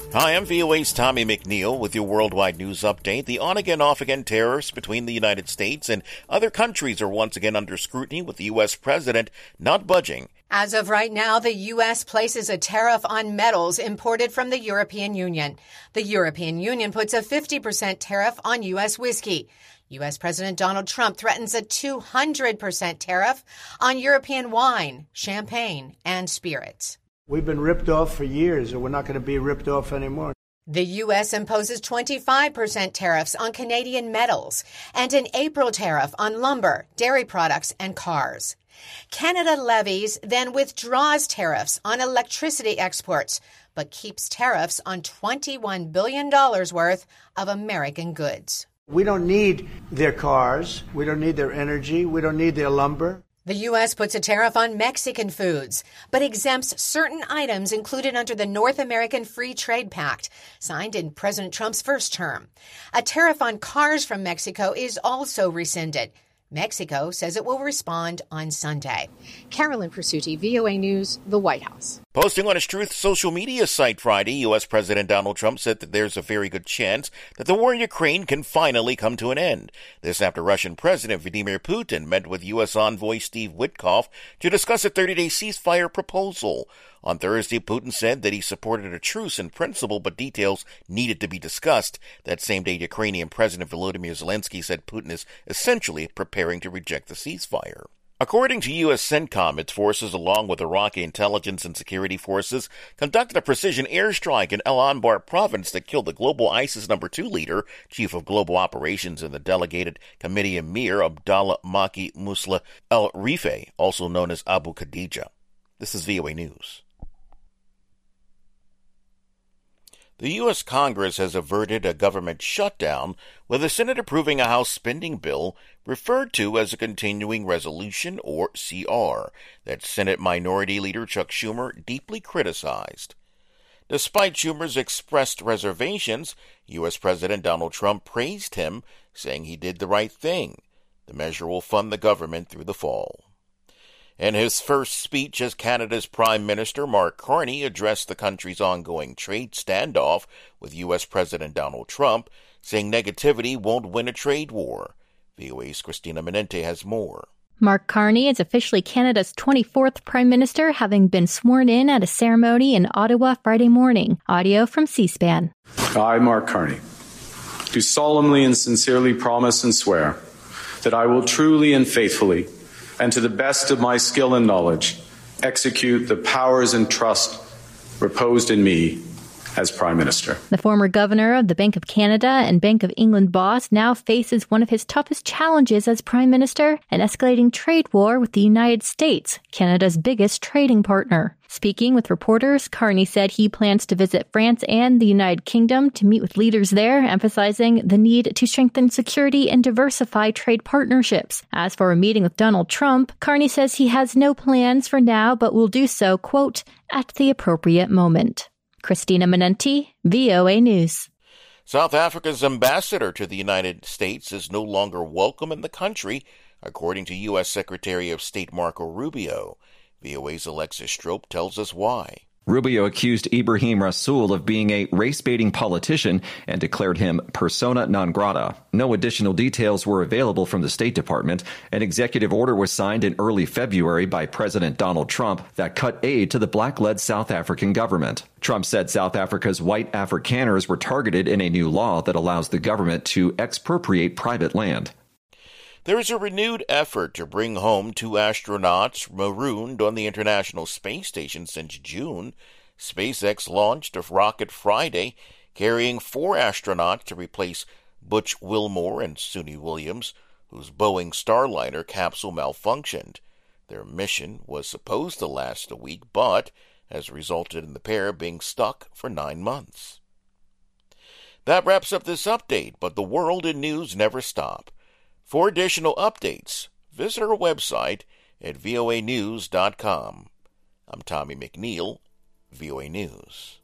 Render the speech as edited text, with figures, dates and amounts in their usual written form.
Hi, I'm VOA's Tommy McNeil with your worldwide news update. The on-again, off-again tariffs between the United States and other countries are once again under scrutiny, with the U.S. president not budging. As of right now, the U.S. places a tariff on metals imported from the European Union. The European Union puts a 50% tariff on U.S. whiskey. U.S. President Donald Trump threatens a 200% tariff on European wine, champagne, and spirits. We've been ripped off for years, and we're not going to be ripped off anymore. The U.S. imposes 25% tariffs on Canadian metals and an April tariff on lumber, dairy products, and cars. Canada levies, then withdraws tariffs on electricity exports, but keeps tariffs on $21 billion worth of American goods. We don't need their cars. We don't need their energy. We don't need their lumber. The U.S. puts a tariff on Mexican foods, but exempts certain items included under the North American Free Trade Pact, signed in President Trump's first term. A tariff on cars from Mexico is also rescinded. Mexico says it will respond on Sunday. Carolyn Presutti, VOA News, the White House. Posting on his Truth social media site Friday, U.S. President Donald Trump said that there's a very good chance that the war in Ukraine can finally come to an end. This after Russian President Vladimir Putin met with U.S. envoy Steve Witkoff to discuss a 30-day ceasefire proposal. On Thursday, Putin said that he supported a truce in principle, but details needed to be discussed. That same day, Ukrainian President Volodymyr Zelensky said Putin is essentially preparing to reject the ceasefire. According to U.S. CENTCOM, its forces, along with Iraqi intelligence and security forces, conducted a precision airstrike in El Anbar province that killed the global ISIS No. 2 leader, chief of global operations in the delegated committee Emir Abdallah Maki Musla El-Rifai, also known as Abu Khadija. This is VOA News. The U.S. Congress has averted a government shutdown, with the Senate approving a House spending bill referred to as a continuing resolution, or CR, that Senate Minority Leader Chuck Schumer deeply criticized. Despite Schumer's expressed reservations, U.S. President Donald Trump praised him, saying he did the right thing. The measure will fund the government through the fall. In his first speech as Canada's Prime Minister, Mark Carney addressed the country's ongoing trade standoff with U.S. President Donald Trump, saying negativity won't win a trade war. VOA's Christina Menente has more. Mark Carney is officially Canada's 24th Prime Minister, having been sworn in at a ceremony in Ottawa Friday morning. Audio from C-SPAN. I, Mark Carney, do solemnly and sincerely promise and swear that I will truly and faithfully, and to the best of my skill and knowledge, execute the powers and trust reposed in me as Prime Minister. The former governor of the Bank of Canada and Bank of England boss now faces one of his toughest challenges as Prime Minister, an escalating trade war with the United States, Canada's biggest trading partner. Speaking with reporters, Carney said he plans to visit France and the United Kingdom to meet with leaders there, emphasizing the need to strengthen security and diversify trade partnerships. As for a meeting with Donald Trump, Carney says he has no plans for now, but will do so, quote, at the appropriate moment. Christina Menente, VOA News. South Africa's ambassador to the United States is no longer welcome in the country, according to U.S. Secretary of State Marco Rubio. VOA's Alexis Strope tells us why. Rubio accused Ibrahim Rasool of being a race-baiting politician and declared him persona non grata. No additional details were available from the State Department. An executive order was signed in early February by President Donald Trump that cut aid to the black-led South African government. Trump said South Africa's white Afrikaners were targeted in a new law that allows the government to expropriate private land. There is a renewed effort to bring home 2 astronauts marooned on the International Space Station since June. SpaceX launched a rocket Friday carrying 4 astronauts to replace Butch Wilmore and Suni Williams, whose Boeing Starliner capsule malfunctioned. Their mission was supposed to last a week, but has resulted in the pair being stuck for 9 months. That wraps up this update, but the world and news never stop. For additional updates, visit our website at voanews.com. I'm Tommy McNeil, VOA News.